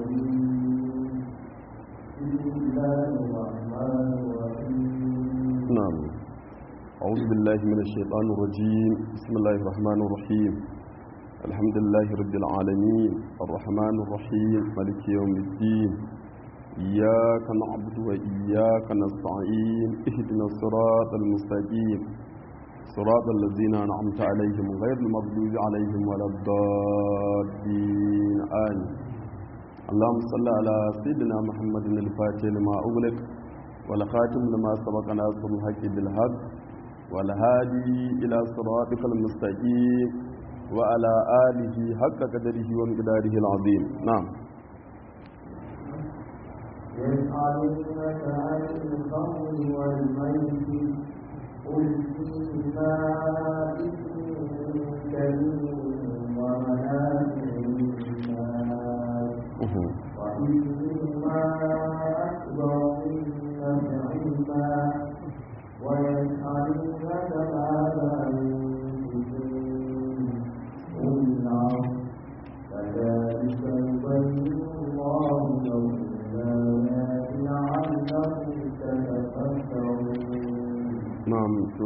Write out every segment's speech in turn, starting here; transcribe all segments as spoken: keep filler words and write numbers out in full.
الرجيم بسم الله الرحمن الرحيم نعم أعوذ بالله من الشيطان الرجيم بسم الله الرحمن الرحيم الحمد لله رب العالمين الرحمن الرحيم مالك يوم الدين إياك نعبد وإياك نستعين اهدنا الصراط المستقيم صراط الذين أنعمت عليهم غير المغضوب عليهم ولا الضالين آمين اللهم صل على سيدنا محمد الفاتح لما أغلق والخاتم لما سبق ناصر الحق بالحق والهادي إلى صراطك المستقيم وعلى آله حق قدره ومقداره العظيم. نعم. يسألونك عن الخمر والميسر قل فيهما إثم كبير ومنافع للناس وإثمهما أكبر من نفعهما ويسألونك ماذا ينفقون قل العفو كذلك يبين الله لكم الآيات لعلكم تتفكرون. نعم. تو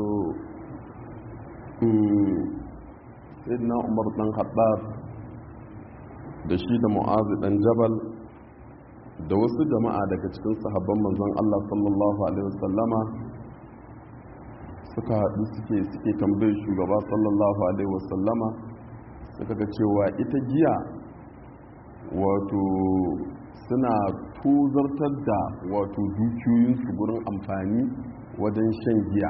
سيدنا عمر بن الخطاب da shi da Mu'adh dan Jabal da wasu jama'a daga cikin sahabban manzon Allah sallallahu alaihi wasallama suka haɗu suke suke tambayar shugaba sallallahu alaihi wasallama suka ga cewa ita giya wato suna tuzartar da wato dukiyoyinsu gurin amfani wajen shan giya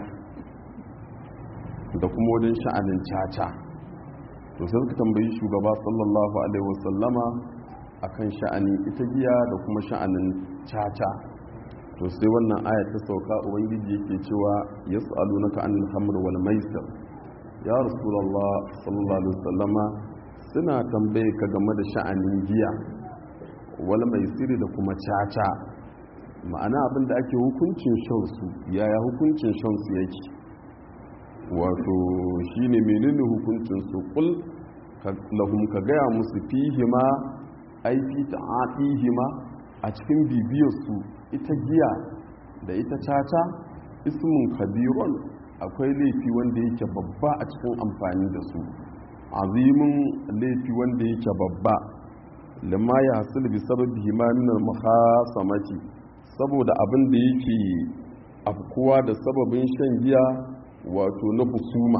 da kuma wajen sha'anin caca. to sai suka tambayi shugaba sallallahu alaihi wasallama akan sha'anin ita giya da kuma sha'anin caca. to sai wannan aya ta sauka ubangiji yake cewa yas'alunaka anil khamr wal maisir ya rasulullah sallallahu alaihi wasallama suna tambaye ka game da sha'anin giya wal maisir da kuma caca. ma'ana abinda ake hukuncin shan su yaya hukuncin shan su yake wato shine menene hukuncin su kul lahum ka gaya musu fihima ai fi ta'atihima a cikin bibiyar su ita giya da ita caca ismun kabirun akwai laifi wanda yake babba a cikin amfani da su azimin laifi wanda yake babba lamma ya hasul bi sababihi ma min al-mukhasamati saboda abin da yake afkuwa da sababin shan giya wato na husuma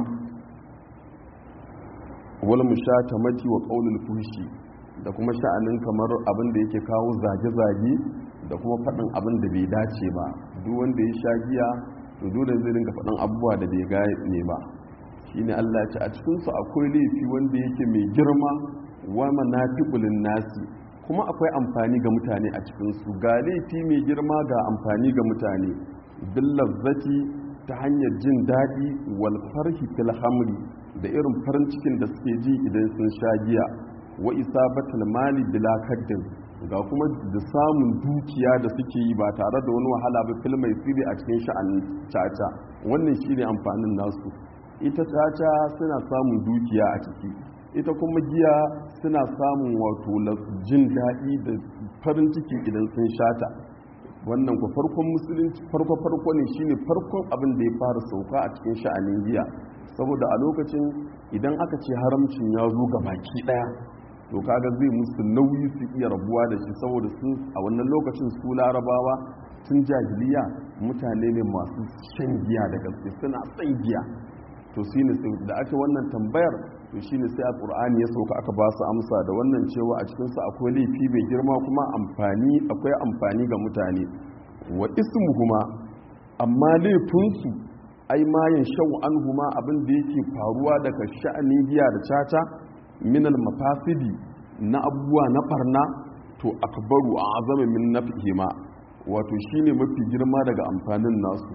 wal mushatamati wa qaulul fushi da kuma sha'anin kamar abin da yake kawo zage-zage da kuma faɗin abin da bai dace ba. duk wanda ya sha giya to dole zai ringa faɗin abubuwa da bai gane ba. shine Allah ya ce a cikin su akwai laifi wanda yake mai girma wa manafiqul nasi kuma akwai amfani ga mutane a cikin su ga laifi mai girma ga amfani ga mutane bil lazzati ta hanyar jin daɗi wal farhi fil hamri da irin farin cikin da suke ji idan sun sha giya wa isabatul mali bila kaddin ga kuma da samun dukiya da suke yi ba tare da wani wahala ba fil mai sirri a cikin sha'anin caca. wannan shine amfanin nasu. ita caca suna samun dukiya a ciki, ita kuma giya suna samun wato jin daɗi da farin ciki idan sun shata. wannan ku farkon musulunci farko farko ne shine farkon abin da ya fara sauka a cikin sha'anin giya, saboda a lokacin idan aka ce haramcin ya zo ga baki daya to kaga zai musu nauyi su iya rabuwa da shi, saboda sun a wannan lokacin su larabawa tun jahiliya mutane ne masu shan giya da gaske, suna son giya. to shine da aka wannan tambayar to shine sai alqur'ani ya sauka aka ba su amsa da wannan cewa a cikin su akwai laifi mai girma kuma amfani akwai amfani ga mutane. wa ismuhuma amma laifin su ai ma yin shau anhuma abin da yake faruwa daga sha'anin giya da caca minal mafasidi na abubuwa na barna to akbaru a azama min nafihima wato shine mafi girma daga amfanin nasu.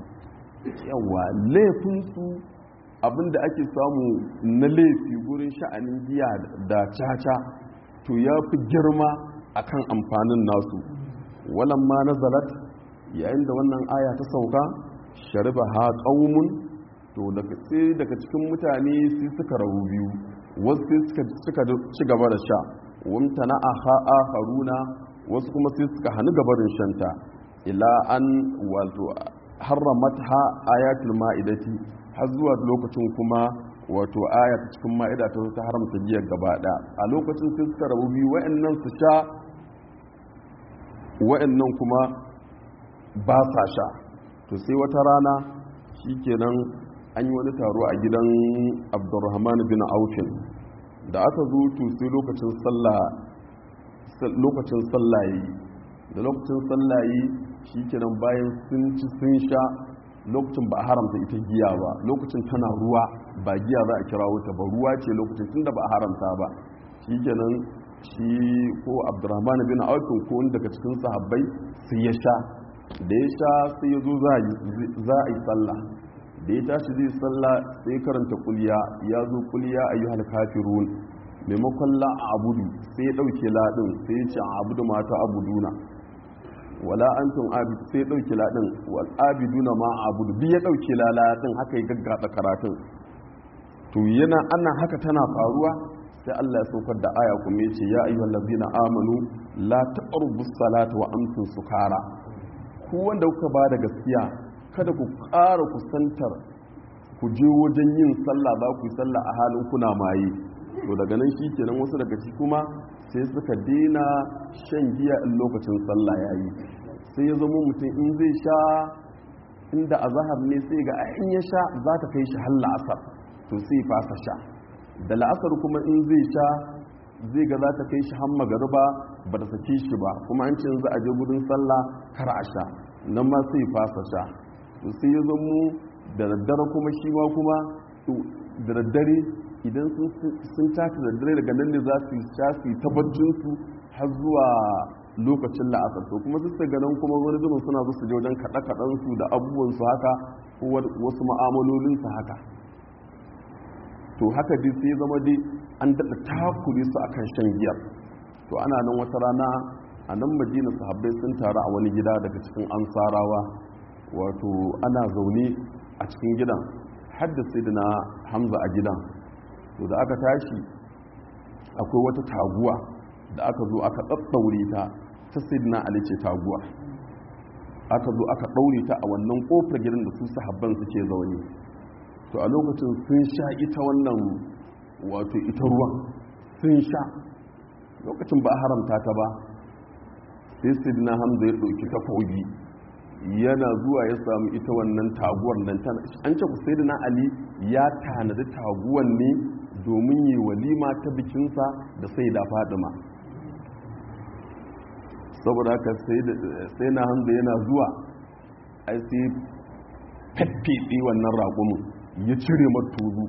yawa laifin su abinda ake samu na laifi gurin sha'anin giya da caca to ya fi girma akan amfanin nasu. walamma nazalat yayin da wannan aya ta sauka shariba ha qaumun to daga sai daga cikin mutane sai suka rabu biyu, wasu suka suka ci gaba da sha wamtana aha haruna wasu kuma sai suka hannu gabarin shanta ila an wato harramatha ayatul ma'idati har zuwa lokacin kuma wato aya ta cikin ma'ida ta ta haramta giya gaba ɗaya a lokacin sai suka rabu biyu wa'annan su sha wa'annan kuma ba sa sha to sai wata rana shikenan an yi wani taro a gidan Abdurrahman bin Aufin da aka zo to sai lokacin sallah lokacin sallaye da lokacin sallaye shikenan bayan sun ci sun sha lokacin ba a haramta ita giya ba lokacin tana ruwa ba giya za a kira wuta ba ruwa ce lokacin tunda ba a haramta ba shikenan shi ko Abdurrahman bin Auf ko wanda daga cikin sahabbai sai ya sha da ya sha sai ya zo za a yi sallah da ya tashi zai sallah sai karanta kuliya ya zo kuliya ayyuhal kafirun maimakon la abudu sai ya dauke ladin sai ya ce abudu mata abuduna wala antum abid sai ya dauke ladin wal abiduna ma abudu bi ya dauke ladin haka ya gaggada karatun to yana ana haka tana faruwa sai Allah ya saukar da aya kuma yace ya ayyuhal ladina amanu la taqrabus salata wa antum sukara ku wanda kuka ba da gaskiya kada ku ƙara kusantar ku je wajen yin sallah ba ku yi sallah a halin kuna maye to daga nan shi kenan wasu daga ci kuma sai suka daina shan giya in lokacin sallah ya yi sai ya zama mutum in zai sha inda a zahar ne sai ga in ya sha za ta kai shi har la'asar to sai fasa sha da la'asar kuma in zai sha zai ga za ta kai shi har magariba ba ta sake shi ba kuma an ce za a je gudun sallah kar a sha nan ma sai fasa sha sai ya zamo da daddare kuma shi ma kuma da daddare idan sun tafi da daddare daga nan ne za su sha su yi tabbacinsu har zuwa lokacin la'asar to kuma su ganin kuma wani zuban suna zo su je wajen kaɗe-kaɗensu da abubuwansu haka ko wasu ma'amalolinsu haka to haka dai sai zama dai an daɗa takure su akan shan giyar to ana nan wata rana a nan madina sahabbai sun taru a wani gida daga cikin ansarawa wato ana zaune a cikin gidan hadda sai da na hamza a gidan to da aka tashi akwai wata taguwa da aka zo aka ɗaɗɗaure ta ta sai da na alice taguwa aka zo aka ɗaure ta a wannan ƙofar gidan da su sahabban suke zaune to a lokacin sun sha ita wannan wato ita ruwan sun sha lokacin ba a haramta ta ba sai sai da na hamza ya ɗauki takobi yana zuwa ya samu ita wannan taguwar nan an ce sai da na ali ya tanadi taguwan ne domin yi walima ta bikinsa da sai da fadima saboda haka sai na hamza yana zuwa ai sai faffiɗi wannan raƙumin ya cire matuzu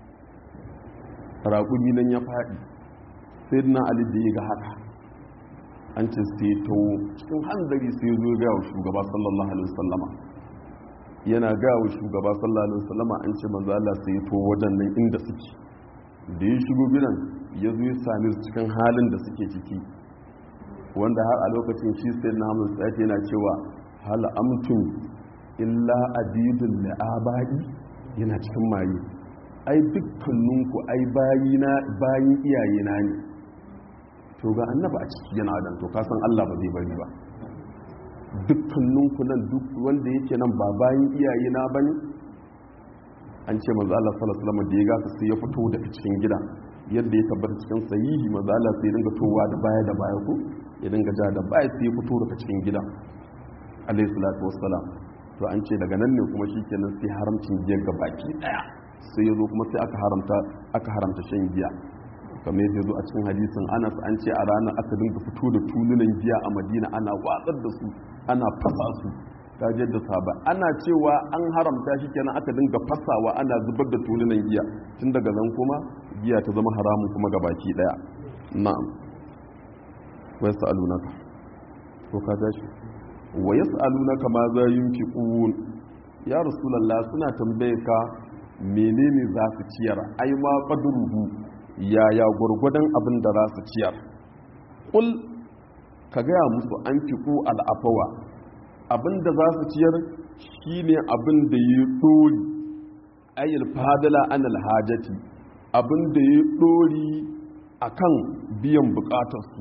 raƙumi nan ya faɗi sai da na ali da ya ga haka an ce sai ta cikin hanzari sai zo ga wa shugaba sallallahu alaihi wasallama yana ga wa shugaba sallallahu alaihi wasallama an ce manzo Allah sai to wajen nan inda suke da ya shigo gidan ya zo ya same su cikin halin da suke ciki wanda har a lokacin shi sai na Muhammad sai yana cewa hal amtum illa abidul la'abai yana cikin maye ai dukkaninku ai bayina bayin iyayena ne to ga annaba a ciki yana dan to ka san Allah ba zai bari ba dukkaninku nan duk wanda yake nan ba bayin iyaye na bane an ce manzo Allah sallallahu alaihi wasallam da ya gasa sai ya fito daga cikin gida yadda ya tabbata cikin sahihi manzo Allah sai ya dinga towa da baya da baya ko ya dinga ja da baya sai ya fito daga cikin gida alaihi salatu wassalam to an ce daga nan ne kuma shikenan sai haramcin giya ga baki daya sai ya zo kuma sai aka haramta aka haramta shan giya kamar yadda zo a cikin hadisin Anas an ce a ranar aka dinga fito da tulunan giya a Madina ana watsar da su ana fasa su ta da saba ana cewa an haramta shi kenan aka dinga fasawa ana zubar da tulunan giya tun daga nan kuma giya ta zama haramun kuma gabaki daya na'am wa yasalunaka ko ka dashi wa yasalunaka ma za yunfiqun ya rasulullah suna tambaye ka menene za su ciyar ai ma qadruhu yaya gurgudan abin da za su ciyar kul ka gaya musu an fiku al'afawa abin da za su ciyar shine abin da ya dori ayyul fadala an alhajati abin da ya dori akan biyan bukatarsu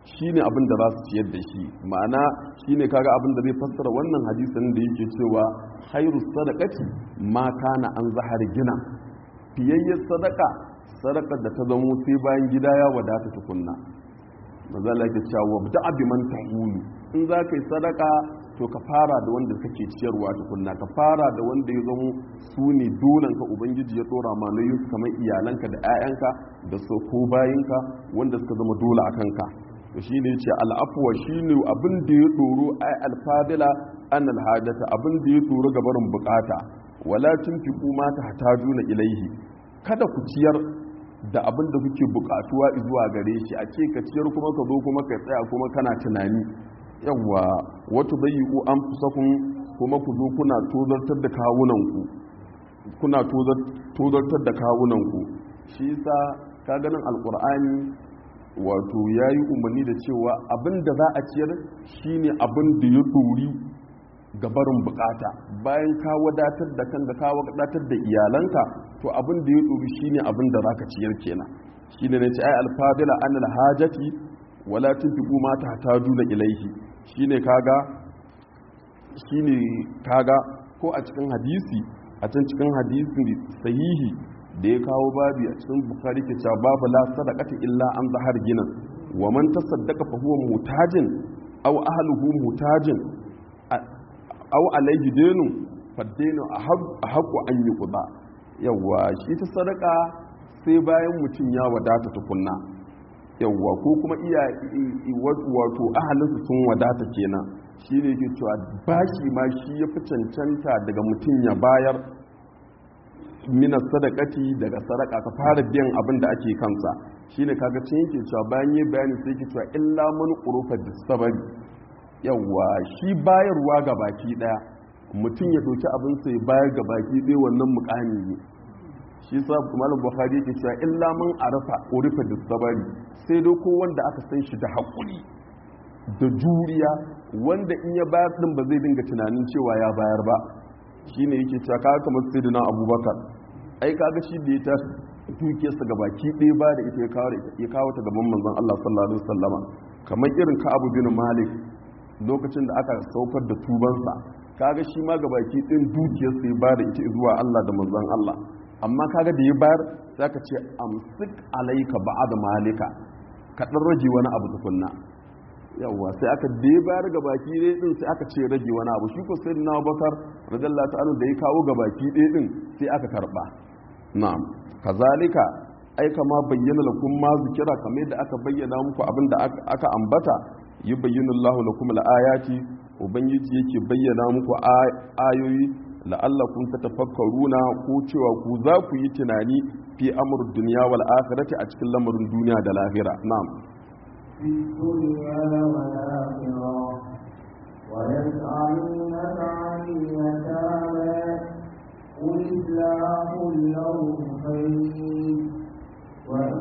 shine abin da za su ciyar da shi. Ma'ana shine kaga abin da zai fassara wannan hadisin da yake cewa khairu sadaqati ma kana an zahar gina, fiyayyar sadaka sadakar da ta zamo sai bayan gida ya wadata tukunna. maza Allah yake cewa wabda bi man tahulu, in za ka yi sadaka to ka fara da wanda kake ciyarwa tukunna, ka fara da wanda ya zamo su ne dolanka ubangiji ya tsora ma na yusuf, kamar iyalanka da 'ya'yanka da so ko bayinka wanda suka zama dole a kanka. to shi ne ce al'afuwa shi ne abin da ya tsoro ai alfadila an alhadata, abin da ya tsoro ga barin bukata. wala tunfiqu ma tahtajuna ilaihi, kada ku ciyar da abin da kuke bukatuwa zuwa gare shi, a ce ka ciyar kuma ka zo kuma ka tsaya kuma kana tunani. Yawwa wata bayyuku an fusakun kuma ku zo kuna tozartar da kawunanku, kuna tozartar da kawunanku. shi yasa ka ganin alkur'ani wato yayi umarni da cewa abin da za a ciyar shine abin da ya dori gabarin bukata. bayan ka wadatar da kanka ka wadatar da iyalanka, to abin da ya dori shine abin da zaka ciyar kenan. shine ne ce ai alfadila anil hajati wala tunfiqu ma tahtajuna ilaihi. shine kaga shine kaga ko a cikin hadisi, a can cikin hadisi sahihi da ya kawo babi a cikin bukhari ke cewa babu la sadaqati illa an zahar gina, wa man tasaddaqa fa huwa mutajin aw ahluhu mutajin aw alayhi dinu faddinu ahqqu an yuqda. yawa shi ta sadaka sai bayan mutum ya wadata tukunna, yawa ko kuma iya wato ahalinsu sun wadata kenan. shi ne yake cewa bashi ma shi ya fi cancanta daga mutum ya bayar minas sadakati, daga sadaka ka fara biyan abin da ake kansa. shi ne kaga cin yake cewa bayan yi bayani sai yake cewa illa man urufa bisabari. yawa shi bayarwa ga baki daya, mutum ya ɗauki abin sai bayar ga baki ɗaya, wannan mukami ne. shi sa malam bukhari yake cewa illa man arafa urufa bisabari, sai dai ko wanda aka san shi da haƙuri da juriya, wanda in ya bayar din ba zai dinga tunanin cewa ya bayar ba. shine yake cewa kaga kamar sayyidina abubakar, ai kaga shi da ya ta dukiyarsa ga baki ɗaya ba da ita ya kawo ta gaban manzon Allah sallallahu alaihi wasallama. kamar irin Ka'ab bin Malik lokacin da aka saukar da tubansa, kaga shi ma ga baki ɗin dukiyarsa ya ba da ita zuwa Allah da manzon Allah. amma kaga da ya bayar zaka ce amsik alayka ba'd malika, ka dan rage wani abu tukunna. yawa sai aka da ya bayar ga baki ɗaya din sai aka ce rage wani abu. shi ko sayyidina Abubakar radiyallahu ta'ala da ya kawo ga baki ɗaya din sai aka karba. na'am kazalika ai kama bayyana lakum ma zikira, kamar da aka bayyana muku abin da aka ambata. yubayyinu Allahu lakum al-ayati, ubangiji yake bayyana muku ayoyi la'allakum tatafakkaruna, ko cewa ku za ku yi tunani fi amr dunya wal akhirati, a cikin lamarin duniya da lahira. na'am في الدنيا والآخرة ويسألونك عن اليتامى قل إصلاح لهم خير وإن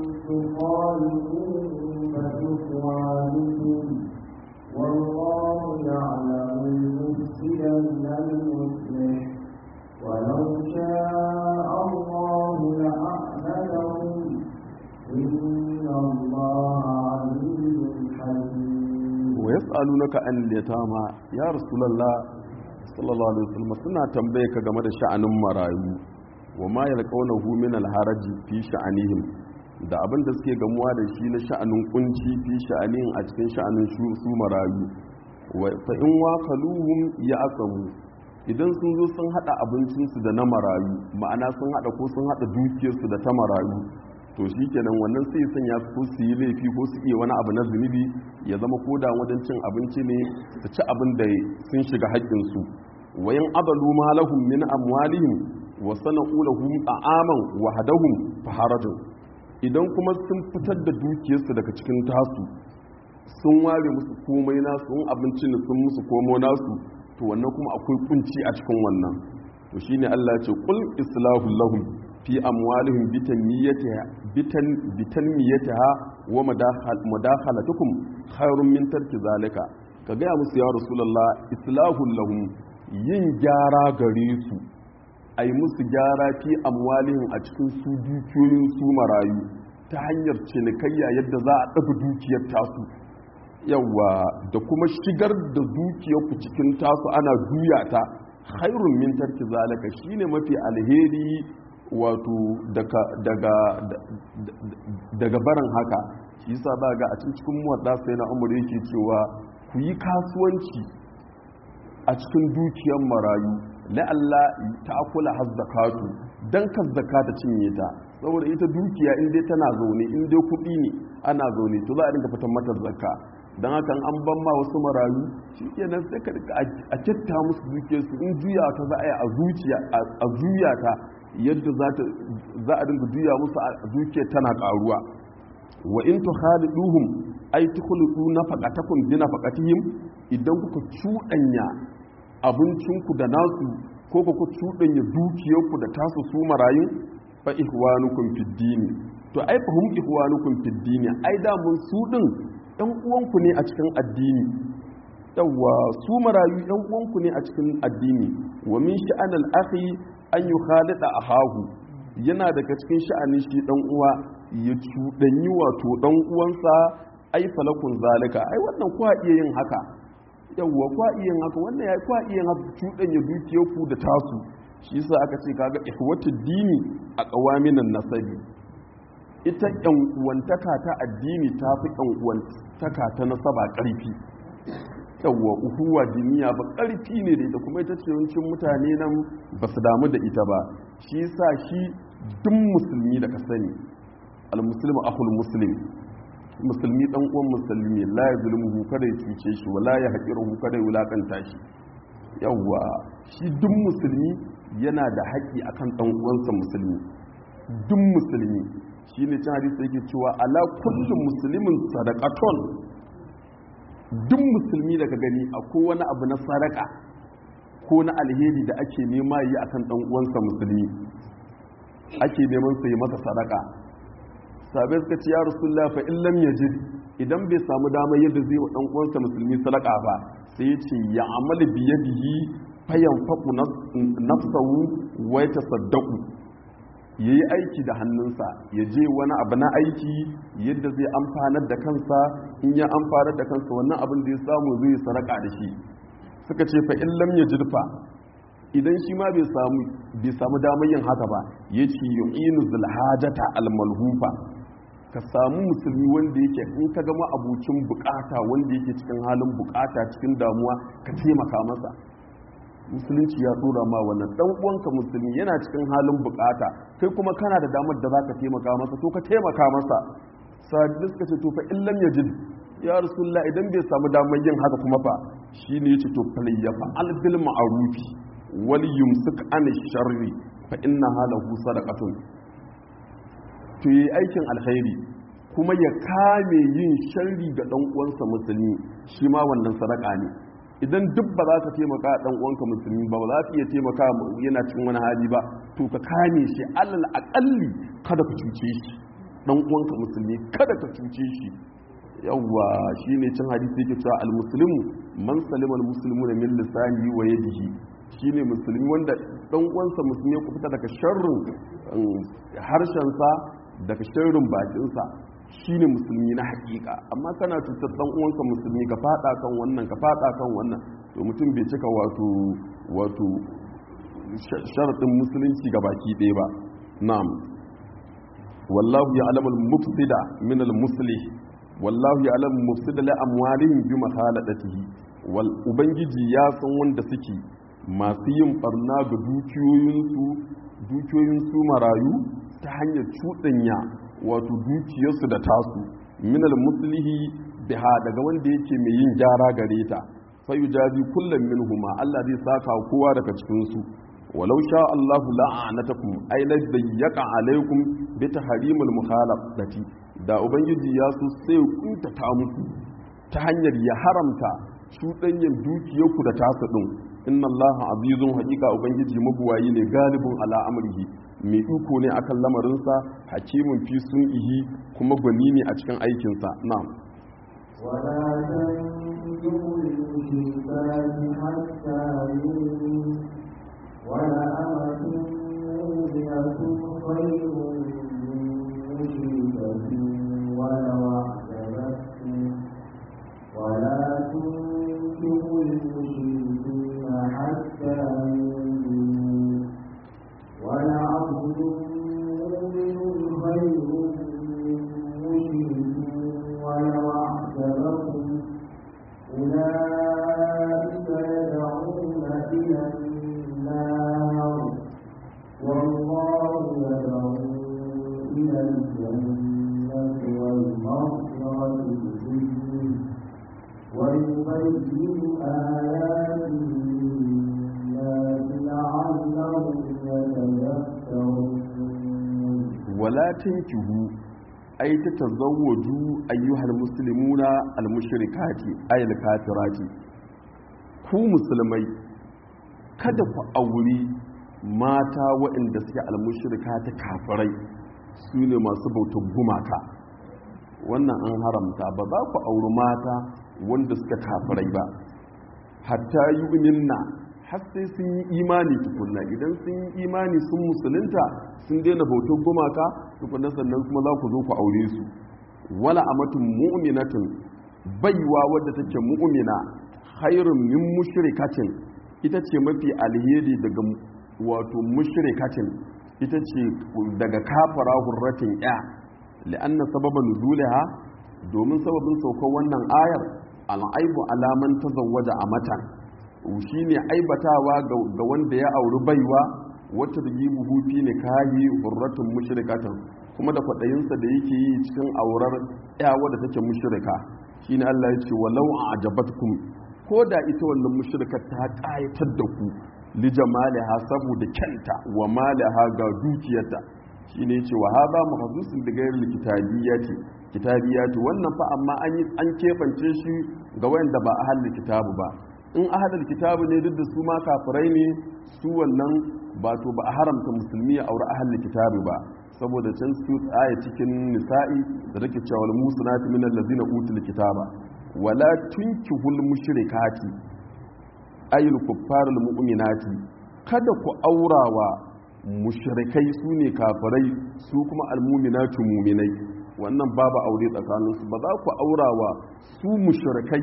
تخالفوهم فإخوانكم والله يعلم المفسد من المصلح ولو شاء الله لأعنتهم إن الله wa yas'alunaka an al-yatama, ya rasulullah sallallahu alaihi wasallam suna tambaye ka game da sha'anin marayu, wa ma yalqawnahu min al-haraji fi sha'anihim, da abin da suke gamuwa da shi na sha'anin kunci fi sha'anin a cikin sha'anin su marayu. wa fa in waqaluhum ya'qamu, idan sun zo sun hada abincinsu da na marayu, ma'ana sun hada ko sun hada dukiyarsu da ta marayu, to shi kenan wannan sai sanya ko su yi laifi ko su iya wani abu na zunubi, ya zama ko da wajen cin abinci ne su ci abin da sun shiga haƙƙinsu. wayan abalu ma lahum min amwalihim wa sana'u lahum ta'aman wa hadahum fa harajun, idan kuma sun fitar da dukiyarsu daga cikin tasu sun ware musu komai nasu, sun abinci ne sun musu komo nasu, to wannan kuma akwai kunci a cikin wannan. to shine Allah ya ce qul islahu lahum fi amwalihim bitanmiyatiha wa madakhalatukum khairun min tarki zalika. ka gaya musu ya rasulullah, islahul lahum, yin gyara gare su, ai musu gyara fi amwalihim a cikin su dukiyoyin su marayu, ta hanyar cinikayya yadda za a ɗaga dukiyar tasu yawa da kuma shigar da dukiyar ku cikin tasu ana juya ta khairun min tarki zalika shine mafi alheri wato daga daga daga barin haka shi yasa ba ga a cikin muwadda sai na umar yake cewa ku yi kasuwanci a cikin dukiyar marayu la'alla ta'kula hazzakatu dan kan zakata cinye ta saboda ita dukiya in dai tana zaune in dai kuɗi ne ana zaune to za a dinga fitar mata zakka dan haka an ban ma wasu marayu shikenan sai ka a kitta musu dukiyar su in juya ta za a yi a zuciya a juya ta yadda za ta za a dinga juya musu a dukiyar tana karuwa wa in tukhaliduhum ay tukhlidu nafaqatakum bi nafaqatihim idan kuka cuɗanya abincinku da nasu ko kuka cuɗanya dukiyarku da tasu su marayu fa ihwanukum fid dini to ai fa hum ihwanukum fid dini ai da mun su din ɗan uwanku ne a cikin addini yawa su marayu ɗan uwanku ne a cikin addini wa min sha'anil akhi an yukhalida ahahu yana daga cikin sha'anin shi ɗan uwa ya cuɗanyi wato ɗan uwansa ai falakun zalika ai wannan kwa iya yin haka yawwa kwa iya yin haka wannan ya kwa iya yin haka cuɗanya dukiyarku da tasu shi yasa aka ce kaga ihwatu dini a qawaminan nasabi ita yan uwantaka ta addini ta fi yan uwantaka ta nasaba ƙarfi yawwa uhuwa diniya ba ƙarfi ne da ita kuma ita ce yawancin mutane nan ba su damu da ita ba shi yasa shi duk musulmi da ka sani al-muslimu akhul muslim musulmi dan uwan musulmi la ya zulmuhu kada ya cuce shi wala ya haqiruhu kada ya wulakanta shi yawa shi duk musulmi yana da haƙi akan dan uwansa musulmi duk musulmi shine cin hadisi yake cewa ala kullu muslimin sadaqatun duk musulmi daga gani akwai wani abu na sadaka ko na alheri da ake nema yi akan dan uwansa musulmi ake neman sai masa sadaka sabai suka ce ya rasulullah fa in lam yajid idan bai samu damar yadda zai wa dan uwansa musulmi sadaka ba sai ya ce ya amali bi yadihi fa yanfaqu nafsahu wa yatasaddaqu yayi aiki da hannunsa ya je wani abu na aiki yadda zai amfanar da kansa in ya amfanar da kansa wannan abin da ya samu zai sadaka da shi suka ce fa in lam yajid fa idan shi ma bai samu bai samu damar yin haka ba yace yu'inu zul hajata al malhufa ka samu musulmi wanda yake in ka gama abucin bukata wanda yake cikin halin bukata cikin damuwa ka taimaka masa musulunci ya dora ma wannan dan uwanka musulmi yana cikin halin bukata kai kuma kana da damar da zaka taimaka masa to ka taimaka masa sahabbai suka ce to fa in lam yajid ya rasulullah idan bai samu damar yin haka kuma fa shine yace to fa yafa al bil ma'rufi wal yumsik an sharri fa innaha lahu sadaqatun to yi aikin alkhairi kuma ya kame yin sharri ga dan uwansa musulmi shi ma wannan sadaka ne idan duk ba za ka taimaka dan uwanka musulmi ba ba za ka iya taimaka yana cikin wani hali ba to ka kame shi alal aqalli kada ka cuce shi dan uwanka musulmi kada ka cuce shi yawwa shine cin hadisi yake cewa al muslimu man salima al muslimuna min lisanihi wa yadihi shine musulmi wanda dan uwansa musulmi ya fita daga sharrin harshen sa daga sharrin bakin sa shine musulmi na hakika amma kana cutar dan uwanka musulmi ka fada kan wannan ka fada kan wannan to mutum bai cika wato wato sharadin musulunci ga baki ɗaya ba na'am wallahu ya'lamu al-mufsida min al-muslih wallahu ya'lamu mufsida la amwalihim bi mahaladatihi wal ubangiji ya san wanda suke masu yin barna ga dukiyoyinsu dukiyoyinsu marayu ta hanyar cuɗanya wato dukiyarsu da tasu minal muslihi biha daga wanda yake mai yin gyara gare ta fa yujazi kullum minhuma Allah zai saka kowa daga cikin su walau sha Allah la'anatakum ay la dayyaka alaikum bi tahrimil mukhalafati da ubangiji ya so sai kunta ta muku ta hanyar ya haramta cuɗanyen dukiyarku da tasu din inna Allah azizun haqiqa ubangiji mabuwayi ne galibun ala amrihi mai iko ne akan lamarinsa hakimin fi sun'ihi kuma gwani ne a cikin aikinsa na'am wala tanjul mushrikati hatta yu'min wala amatun mu'minatun khayrun min mushrikatin ولو أعجبتكم ولا تنكحوا المشركين حتى يؤمنوا ولعبد مؤمن خير من مشرك ولو أعجبكم أولئك يدعون إلى النار والله يدعو إلى الجنة والمغفرة بإذنه ويبين آياته للناس لعلهم يتذكرون ولا تنكحوا أي تتزوجوا أيها المسلمون المشركات أي الكافرات ku musulmai kada ku auri mata waɗanda suke almushrika ta kafirai su ne masu bautar gumaka wannan an haramta ba za ku auri mata wanda suka kafirai ba hatta yu'minna har sai sun yi imani tukunna idan sun yi imani sun musulunta sun daina bautar gumaka tukunna sannan kuma za ku zo ku aure su wala amatun mu'minatin baiwa wadda take mu'mina khairun min mushrikatin ita ce mafi alheri daga wato mushrikatin ita ce daga kafara hurratin ya li'anna sababan nuzulaha domin sababin saukar wannan ayar al'aibu alaman tazawwaja amatan shine aibatawa ga wanda ya auri baiwa wata da yibu hufi ne kayi hurratun mushrikatan kuma da kwaɗayinsa da yake yi cikin aurar ya wadda take mushrika shine Allah ya ce walau a'jabatkum ko da ita wannan mushrikar ta ƙayatar da ku li jamaliha saboda kyanta wa malaha ga dukiyarta shine yace wa hada mahzusun bi ghairi kitabiyati kitabiyati wannan fa amma an yi an kefance shi ga wanda ba ahlul kitabu ba in ahlul kitabu ne duk da su ma kafirai ne su wannan ba to ba a haramta musulmi ya aure ahlul kitabu ba saboda can su aya cikin nisa'i da take cewa wal musunatu minal ladina utul kitaba wala tunkihul mushrikati ayil kuffarul mu'minati kada ku aurawa mushrikai su ne kafirai su kuma almu'minatu mu'minai wannan babu aure tsakaninsu ba za ku aurawa su mushrikai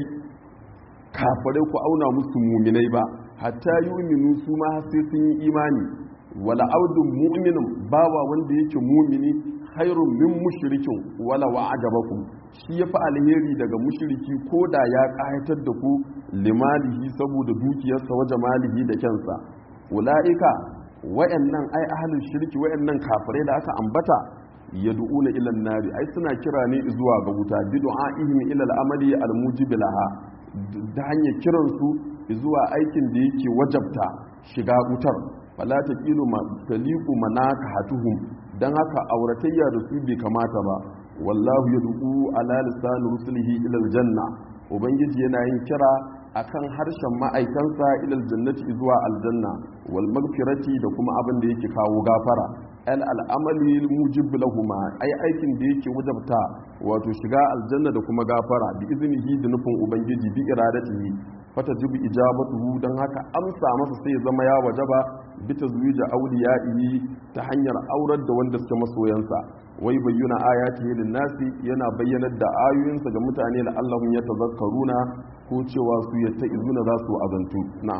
kafirai ku auna musu mu'minai ba hatta yu'minu su ma sai sun yi imani wala audun mu'minin bawa wanda yake mu'mini khairun min mushrikin wala wa'ajabakum shi yafi alheri daga mushriki ko da ya kayatar da ku limalihi saboda dukiyarsa wa jamalihi da kyansa ulaika wayannan ai ahlul shirki wayannan kafirai da aka ambata yad'una ila an-nari ai suna kira ne zuwa ga wuta bid'a'ihim ila al-amali al-mujib laha da hanyar kiran su zuwa aikin da yake wajabta shiga wutar fala taqilu ma taliqu manaka hatuhum dan haka auratayya da su bai kamata ba wallahu yad'u ala lisan rusulihi ila aljanna ubangiji yana yin kira akan harshen ma'aikansa ila aljannati zuwa aljanna wal maghfirati da kuma abin da yake kawo gafara al al'amali mujib lahuma ai aikin da yake wajabta wato shiga aljanna da kuma gafara bi iznihi da nufin ubangiji bi iradatihi fata jibi ijabatuhu dan haka amsa masa sai ya zama ya wajaba bi tazwija awliya'ihi ta hanyar aurar da wanda suke masoyansa wai bayyana ayatihi lin-nasi yana bayyanar da ayoyinsa ga mutane la Allahum yatazakkaruna ko cewa su yattaizuna za su azantu na'am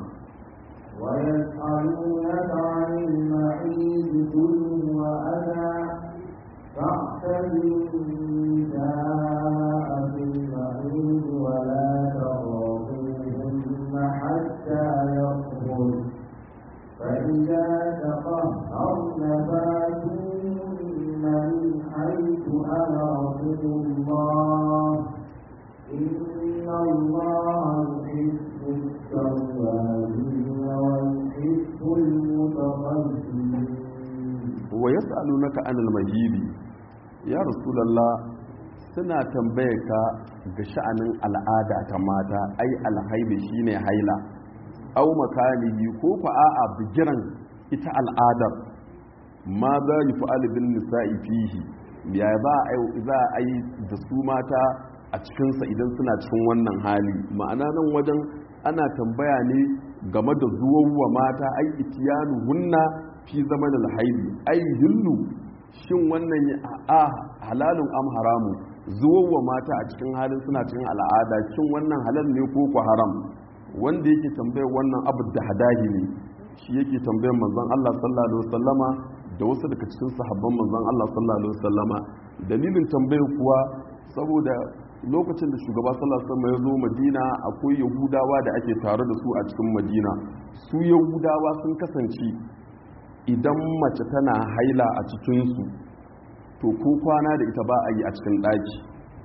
ويسألونك عن المحيط قل هو أذى فاعتزلوا النساء في المحيط ولا تقربوهن حتى يطهرن فإذا تطهرن فاتوهن من حيث أمركم الله إن الله يحب التوابين ويحب المتطهرين ويسألونك عن المهيب يا رسول الله suna tambaye ka ga sha'anin al'ada ta mata ai alhaibi shine haila au makanihi ko ku a'a bigiran ita al'adar ma za yi fa'al bin nisa'i fihi ya ba za a yi da su mata a cikinsa idan suna cikin wannan hali ma'ana nan wajen ana tambaya ne game da zuwan wa mata ai itiyanu hunna fi zaman alhaibi ai hillu shin wannan a halalun am haramu zuwa mata a cikin halin suna cikin al'ada shin wannan halal ne ko ko haram wanda yake tambayar wannan abu da hadahi ne shi yake tambayar manzon Allah sallallahu alaihi wasallama da wasu daga cikin sahabban manzon Allah sallallahu alaihi wasallama dalilin tambayar kuwa saboda lokacin da shugaba sallallahu alaihi wasallam ya zo Madina akwai Yahudawa da ake tare da su a cikin Madina su Yahudawa sun kasance idan mace tana haila a cikin su to ko kwana da ita ba a yi a cikin daki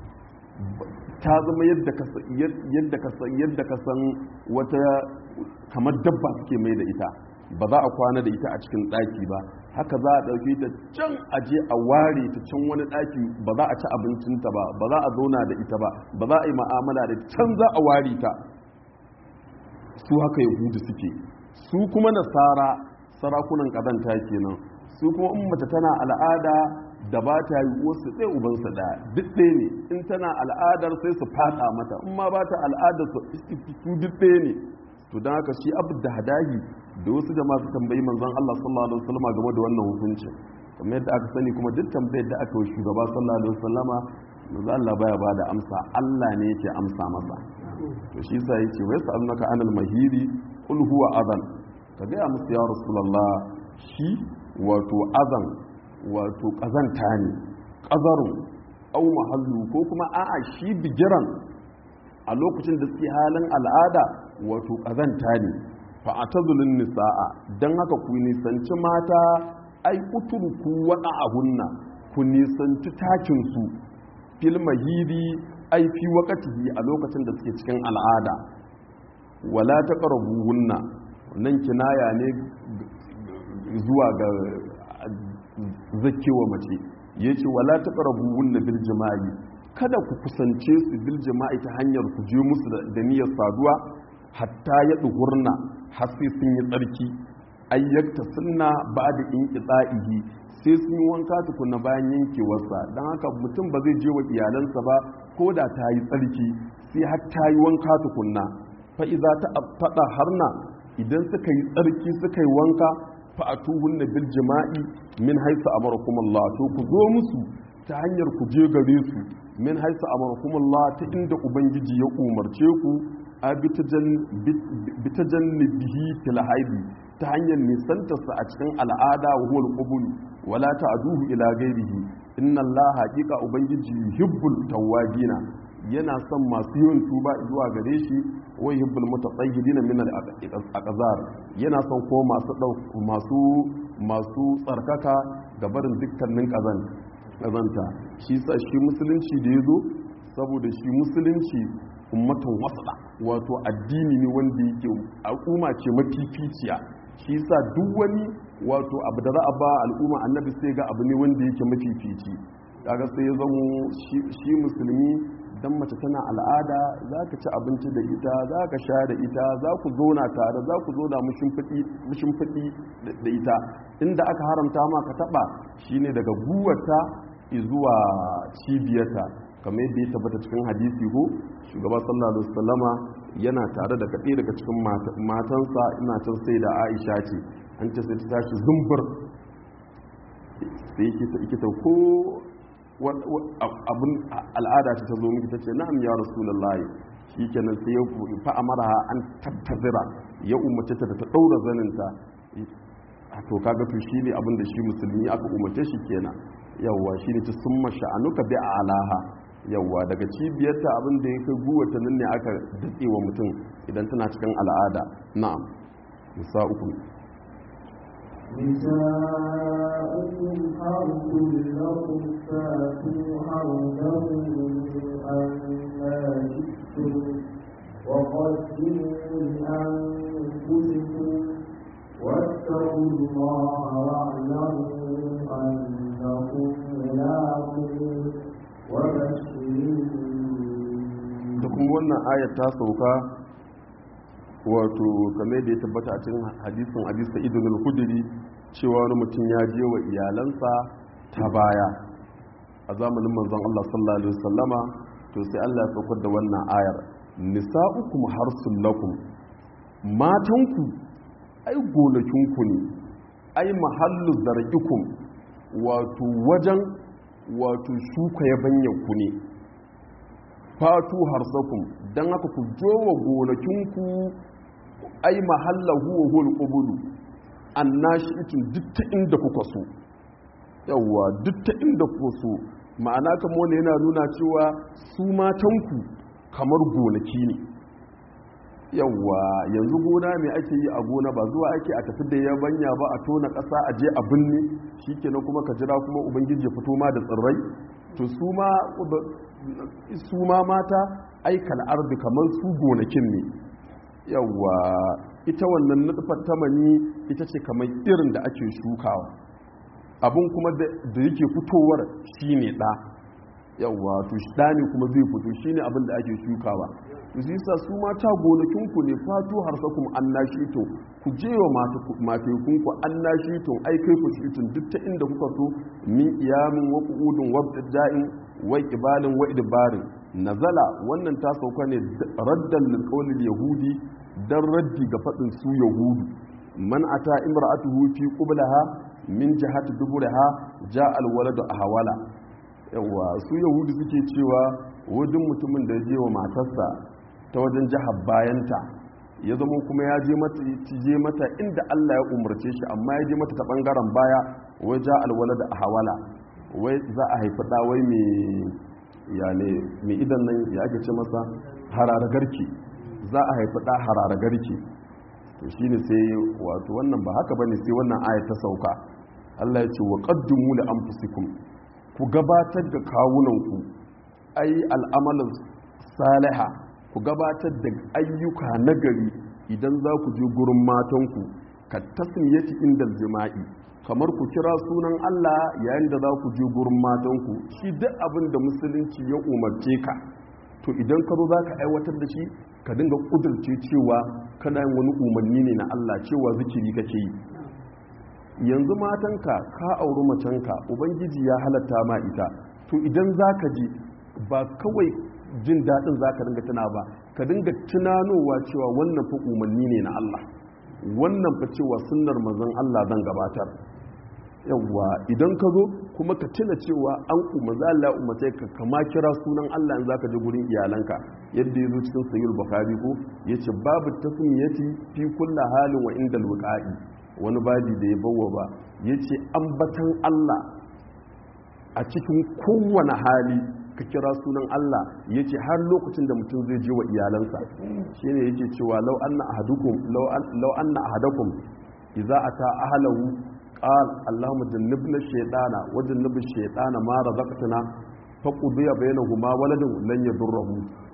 ta zama yadda ka yadda ka san yadda ka san wata kamar dabba suke mai da ita ba za a kwana da ita a cikin daki ba haka za a ɗauke ta can aje a ware ta can wani ɗaki ba za a ci abincinta ba ba za a zauna da ita ba ba za a yi ma'amala da can za a ware ta su haka yahudu suke su kuma nasara sarakunan ƙazanta kenan su kuma in mace tana al'ada da ba ta yi wasu ɗaya ubansa ɗaya duk ɗaya ne in tana al'adar sai su fata mata in ma ba ta al'adar su duk ɗaya ne to don haka shi abu da hadahi da wasu jama'a su tambayi manzon Allah sallallahu alaihi wasallam game da wannan hukuncin kamar yadda aka sani kuma duk tambayar da aka yi shugaba sallallahu alaihi wasallama manzon Allah baya ba da amsa Allah ne yake amsa masa to shi yasa yace wa yasalunaka anil mahiri qul huwa adhan ka ga musu ya rasulullah shi wato azan wato kazanta ne qazarun au mahallu ko kuma a'a shi bigiran a lokacin da suke halin al'ada wato kazanta ne fa atazulun nisaa dan haka ku nisanci mata ai uturku wada ahunna ku nisanci takin su fil mahidi ai fi waqtihi a lokacin da suke cikin al'ada wala taqrabuhunna nan kinaya ne zuwa ga zakewa mace yace wala taqrabuhunna bil jima'i kada ku kusance su bil jima'i ta hanyar ku je musu da niyyar saduwa hatta ya duhurna har sai sun yi tsarki ayyakta sunna ba da inqita'ihi sai sun yi wanka tukuna bayan yankewarsa don haka mutum ba zai je wa iyalansa ba ko da ta yi tsarki sai har ta yi wanka tukunna fa iza ta fada harna idan suka yi tsarki suka yi wanka fa atuhunna bil jima'i min haythu amarakum Allah to ku zo musu ta hanyar ku je gare su min haythu amarakum Allah ta inda ubangiji ya umarce ku a bitajannibihi fil haidi ta hanyar nisantarsa a cikin al'ada wa huwal qubul wala ta'duhu ila ghairihi inna Allah haqiqa ubangiji yuhibbul tawwabina yana son masu yin tuba zuwa gare shi wa yuhibbul mutatahhirina min al-aqzar yana son ko masu masu masu tsarkaka ga barin dukkanin kazanta shi sa shi musulunci da yazo saboda shi musulunci ummatun wasada wato addini ne wanda yake al'umma ce mafificiya shi sa duk wani wato abu da za a ba al'umma annabi sai ga abu ne wanda yake mafifici kaga sai ya zamo shi musulmi dan mace tana al'ada za ka ci abinci da ita za ka sha da ita za ku zauna tare za ku zauna mushimfiɗi da ita inda aka haramta ma ka taɓa shine daga guwata zuwa cibiyarta kamar yadda ya tabbata cikin hadisi ko shugaba sallallahu alaihi wasallama yana tare da kaɗai daga cikin matansa ina can sai da Aisha ce an ce sai ta tashi zumbur sai yake ta ko abin al'ada ta zo miki tace na'am ya rasulullahi shikenan sai ya fa amara an tattazira ya umarce ta ta daura zaninta to kaga to shine abin da shi musulmi aka umarce shi kenan yawa shine ta summa sha'anuka bi alaha yawa daga cibiyarta abin da ya kai guwata nan ne aka datse wa mutum idan tana cikin al'ada na'am nisa'ukum نساؤكم حرث لكم فاتوا حرثهم أنا شئتم وقدموا لأنفسكم واتقوا الله واعلموا أنكم ملاقوه da kuma wannan ayat ta sauka wato kamar da ya tabbata a cikin hadisin Abi Sa'id al-Khudri cewa wani mutum ya je wa iyalansa ta baya a zamanin manzon Allah sallallahu alaihi wasallama to sai Allah ya saukar da wannan ayar nisa'ukum harsul lakum matanku ai gonakinku ne ai mahallu zar'ikum wato wajen wato shuka yabanyanku ne fatu harsakum dan haka ku jowa gonakinku ai mahallahu wa hul qubulu annashi'atun duk ta inda kuka so yawa duk ta inda kuka so ma'ana kamar wanda yana nuna cewa su matanku kamar gonaki ne yawa yanzu gona me ake yi a gona ba zuwa ake a tafi da yabanya ba a tona ƙasa a je a binne shikenan kuma ka jira kuma ubangiji ya fito ma da tsirrai to su ma su ma mata aikal ardi kamar su gonakin ne yawa ita wannan nutfar tamani ita ce kamar irin da ake shukawa abun kuma da yake fitowar shine da yawa to da ne kuma zai fito shine abin da ake shukawa to sai sa su mata gonakin ku ne fatu harsakum annashito ku je wa matekun ku annashito ai kai ku shitun duk ta inda kuka so min iyamin wa qu'udun wa da'in wa ibalin wa idbarin nazala wannan ta sauka ne raddan lil qawli yahudi dan raddi ga fadin su yahudu man ata imra'atuhu fi qublaha min jihati duburaha ja al waladu ahwala yawa su yahudu suke cewa wajen mutumin da ya je wa matarsa ta wajen jihar bayanta ya zama kuma ya je mata je mata inda Allah ya umarce shi amma ya je mata ta bangaren baya wai ja al waladu ahwala wai za a haifi da wai mai yani mai idan nan ya ake ce masa hararagarki za a haifi da hararagarki to shine sai wato wannan ba haka bane sai wannan aya ta sauka Allah ya ce wa qaddimu li anfusikum ku gabatar da kawunanku ai al'amalin saliha ku gabatar da ayyuka nagari idan za ku je gurin matanku ka tasmiyati indal jima'i kamar ku kira sunan Allah yayin da za ku je gurin matanku shi duk abin da musulunci ya umarce ka to idan ka zo za ka aiwatar da shi ka dinga kudurce cewa kana yin wani umarni ne na Allah cewa zikiri kake yi yanzu matanka ka auri macenka ubangiji ya halatta ma ita to idan za ka ji ba kawai jin daɗin za ka dinga tuna ba ka dinga tunanowa cewa wannan fa umarni ne na Allah wannan fa cewa sunnar manzon Allah zan gabatar yawwa idan ka zo kuma ka tuna cewa an umarza Allah umarce ka kama kira sunan Allah in zaka je gurin iyalanka yadda yazo cikin sahih bukhari ko yace babu tasmiyati fi kulli halin wa indal wuqa'i wani babi da ya bawa ba yace ambatan Allah a cikin kowane hali ka kira sunan Allah yace har lokacin da mutum zai je wa iyalansa shine yake cewa law anna ahadukum law law anna ahadakum idza ata ahlahu قال اللهم جنبنا الشيطان وجنب الشيطان ما رزقتنا فقضي بينهما ولد لن يضره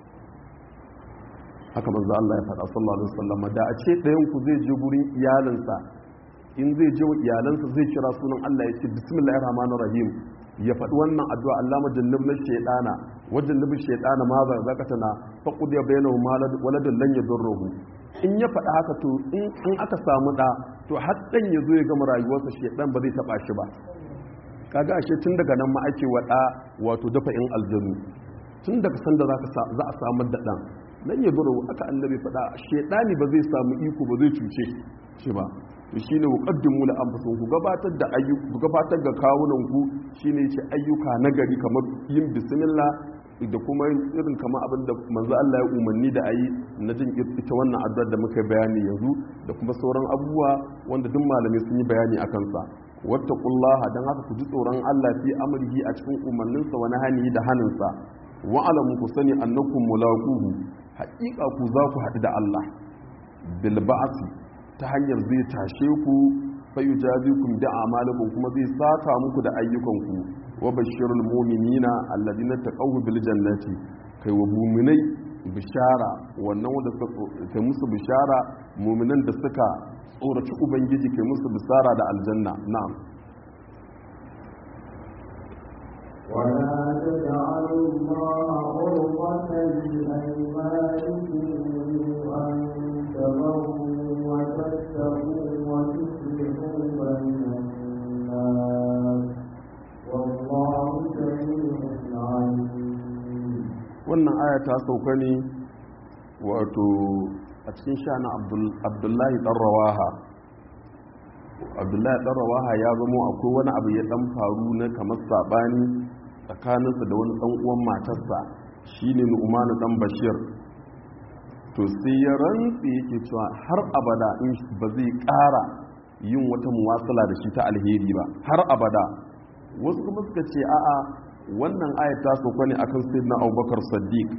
haka manzo Allah ya faɗa sallallahu alaihi wasallam da a ce ɗayan ku zai je gurin iyalansa in zai je wa iyalansa zai kira sunan Allah ya ce bismillahir rahmanir rahim ya faɗi wannan addu'a Allahumma jannibna shaytana wa jannibi shaytana ma razaqtana faqud bainahuma waladun lan yadurruhu in ya faɗi haka to in aka samu ɗa to har ɗan ya zo ya gama rayuwarsa shaytan ba zai taɓa shi ba kaga ashe tun daga nan ma ake waɗa wato dafa in aljanu tun daga sanda za a samar da ɗan nan ya duro aka annabi faɗa shaytani ba zai samu iko ba zai cuce shi ba to shine muqaddimu la anfusukum ku gabatar da ayyuka ku gabatar ga kawunan ku shine yace ayyuka nagari kamar yin bismillah da kuma irin kamar abin da manzo Allah ya umarni da ayi na jin ita wannan addu'ar da muka bayani yanzu da kuma sauran abubuwa wanda duk malamai sun yi bayani akan sa wattaqullaha dan haka ku ji tsoron Allah fi amrihi a cikin umarninsa wa nahanihi da haninsa wa alamu ku sani annakum mulaquhu haqiqa ku za ku haɗu da Allah bil ba'si ta hanyar zai tashe ku fayu jazikum da amalakum kuma zai saka muku da ayyukanku wa bashirul mu'minina alladhina taqaw bil jannati kai wa mu'minai bishara wannan wanda kai musu bishara mu'minan da suka tsoraci ubangiji kai musu bishara da aljanna na'am ولا تجعلوا الله عرضة لأيمانكم أن تبروا وتتقوا وتصلحوا بين الناس والله سميع عليم. wannan aya ta sauka ne wato a cikin sha'anin abdullahi dan rawaha abdullahi dan rawaha ya zamo akwai wani abu ya dan faru na kamar sabani tsakaninsa da wani dan uwan matarsa shine Nu'man dan Bashir, to sai ya rantsi yake cewa har abada in ba zai ƙara yin wata muwasala da shi ta alheri ba har abada. Wasu kuma suka ce a'a wannan ayat ta sauka ne akan sayyidina Abubakar Siddiq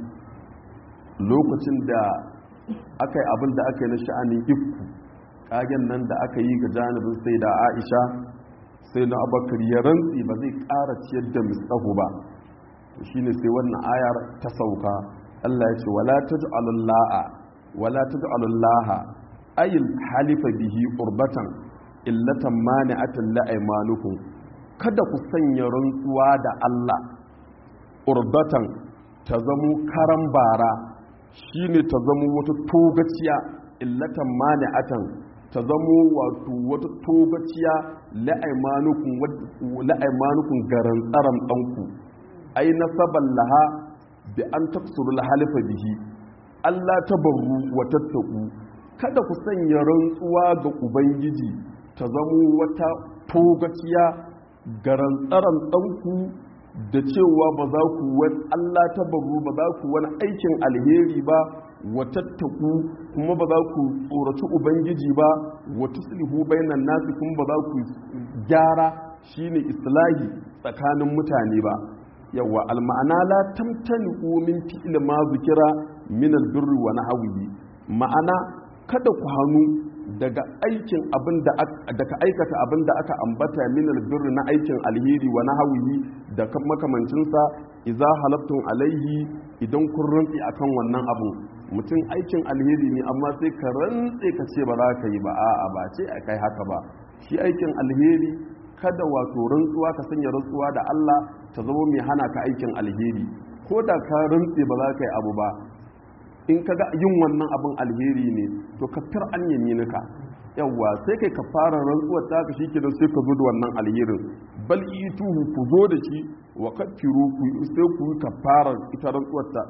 lokacin da aka yi abin da aka yi na sha'anin ifku kagen nan da aka yi ga janibin sai da Aisha, sai na Abubakar ya rantsi ba zai ƙara ciyar da misahu ba. to shine sai wannan ayar ta sauka. Allah ya ce wala taj'alullaha wala taj'alullaha ayil halifa bihi qurbatan illatan mani'atan la'aymanukum, kada ku sanya rantsuwa da Allah qurbatan ta zamo karan bara, shine ta zamo wata togaciya, illatan mani'atan ta zamo wato wata togaciya la'aymanukum la'aymanukum garan tsaran danku, ai nasaban laha bi an taksuru halifa bihi Allah tabarru wa tattaku, kada ku sanya rantsuwa ga ubangiji ta zamo wata togaciya ga rantsaran ɗanku da cewa ba za ku wani Allah tabarru ba za ku wani aikin alheri ba wa tattaku kuma ba za ku tsoraci ubangiji ba wa tuslihu bainan nasi kuma ba za ku gyara shine islahi tsakanin mutane ba. yawa alma'ana la tamtani min fi'l ma zikira min albirri wa nahwihi, ma'ana kada ku hannu daga aikin abin da daga aikata abin da aka ambata min albirri na aikin alheri wa nahwihi da makamancin sa idza halaftum alaihi idan kun rantsi akan wannan abu. mutum aikin alheri ne amma sai ka rantse ka ce ba za ka yi ba, a'a ba ce kai haka ba. shi aikin alheri kada wato rantsuwa ka sanya rantsuwa da Allah ta zama mai hana ka aikin alheri, ko da ka rantse ba za ka yi abu ba in ka ga yin wannan abin alheri ne to ka tar an yaminika yawa sai kai ka fara rantsuwar ta ka shike sai ka zo da wannan alherin, bal ituhu ku zo da shi wa kafiru ku sai ku ka fara ita rantsuwar ta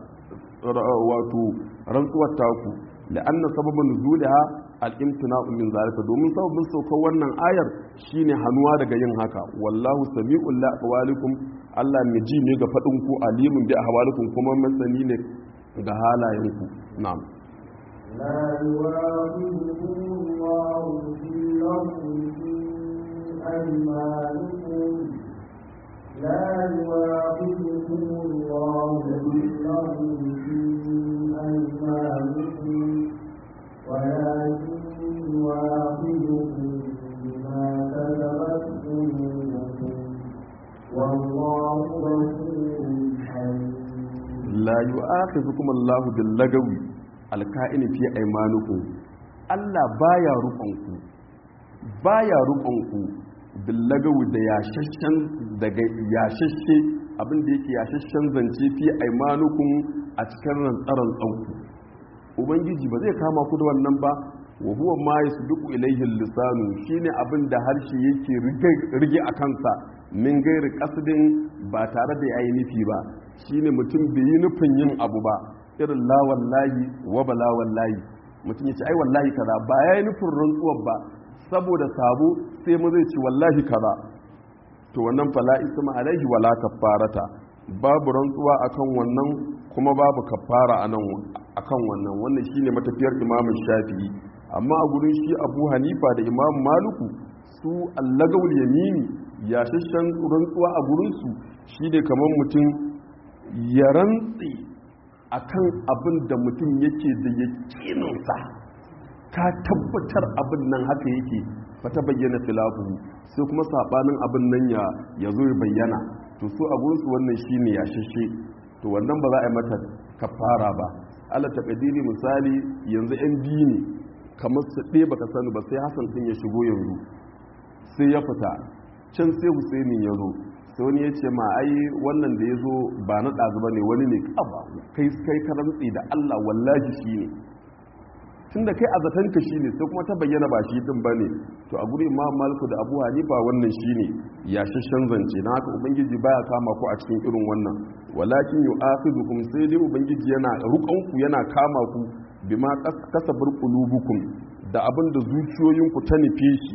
wato rantsuwar ta ku la'anna sababun nuzuliha al-imtina'u min zalika, domin sababin saukar wannan ayar shine hanuwa daga yin haka. wallahu sami'ul li aqwalikum, Allah mai ji ne ga fadin ku, alimun bi ahwalikum kuma masani ne ga halayenku. na'am la yu'akhidhukum Allahu bil-lahwi fi aymanikum la yu'akhidhukum Allahu bil-lahwi fi aymanikum ولكن يؤاخذكم بما كسبت قلوبكم والله غفور حليم. لا يؤاخذكم الله باللغو الكائن في أيمانكم. Allah baya rukunku baya rukunku billagawi da yashashen daga yashashe abin da yake yashashen zance fi aimanukum a cikin rantsaran tsanku. ubangiji ba zai kama ku da wannan ba. wa huwa ma yasduqu ilayhi lisanu, shine abin da harshe yake rige a kansa min gairi qasdin ba tare da yayi nufi ba. shine mutum bai yi nufin yin abu ba, irin la wallahi wa bala wallahi, mutum ya ce ai wallahi kaza ba yayi nufin rantsuwar ba, saboda sabo sai mu zai ce wallahi kaza, to wannan fala isma alaihi wala kafarata, babu rantsuwa akan wannan kuma babu kafara anan akan wannan. wannan shine matafiyar Imam Shafi'i, amma a gurin shi Abu Hanifa da Imam Maliku su allagawul yamini ya shashan rantsuwa a gurin su shine kamar mutum ya rantsi akan abin da mutum yake da yakinin sa ka tabbatar abin nan haka yake fata bayyana filahu, sai kuma sabanin abin nan ya yazo ya bayyana, to su a gurin su wannan shine ya shashe, to wannan ba za a yi mata kafara ba. Allah ta kadiri misali yanzu yan biyu ne kamar su ɗaya baka sani ba, sai Hassan din ya shigo yanzu sai ya fita can sai Husaini ya zo, sai wani ya ce ma ai wannan da ya zo ba na ɗazu ba ne wani ne kaba kai kai ka rantsi da Allah wallahi shi ne, tun da kai a zatanka shi ne sai kuma ta bayyana ba shi din ba ne, to a guri Imam Malik da Abu Hanifa wannan shi ne ya shashan zance, na haka ubangiji baya kama ku a cikin irin wannan. walakin yu'akhidhukum, sai dai ubangiji yana rukanku yana kama ku bima kasabar qulubukum da abin da zuciyoyinku ta nufe shi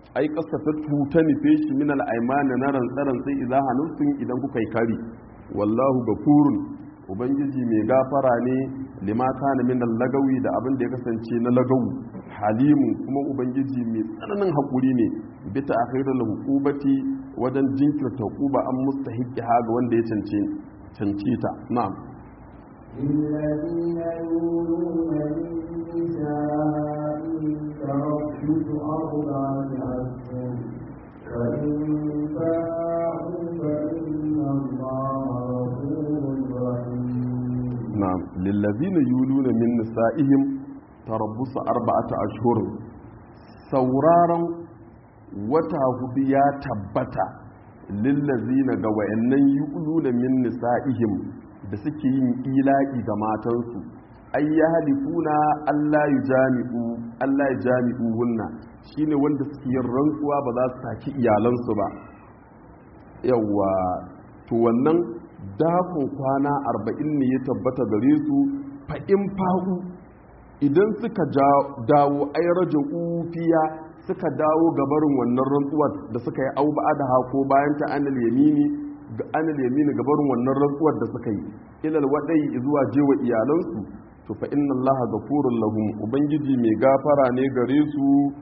ai kasata tuta nufe shi min al'aimani na rantsaran sai idan hannun idan kuka yi kari wallahu gafurun ubangiji mai gafara ne limata na min lagawi da abin da ya kasance na lagawu halimun kuma ubangiji mai tsananin haƙuri ne bita akhirul hukubati wajen jinkirta hukuba an mustahiqi ha ga wanda ya cance ta na'am الذين يولون من نسائهم تربص أربعة أشهر فإن باءوا فإن الله غفور رحيم. نعم للذين يولون من نسائهم تربص أربعة أشهر sauraron wata hudu ya tabbata lillazina ga wayannan yu'luna min nisa'ihim da suke yin ila'i ga matansu ay ya halifuna Allah ya jami'u Allah ya jami'u hunna shine wanda suke yin rantsuwa ba za su saki iyalansu ba yawa to wannan dafin kwana arba'in ne ya tabbata gare su fa in fa'u idan suka dawo ay raja'u fiya suka dawo gabarin wannan rantsuwar da suka yi au ba'da ko bayan ta anil yamini ga anil yamini gabarin wannan rantsuwar da suka yi ilal wadai zuwa jewa iyalansu to fa inna allaha ghafurur lahum ubangiji mai gafara ne gare su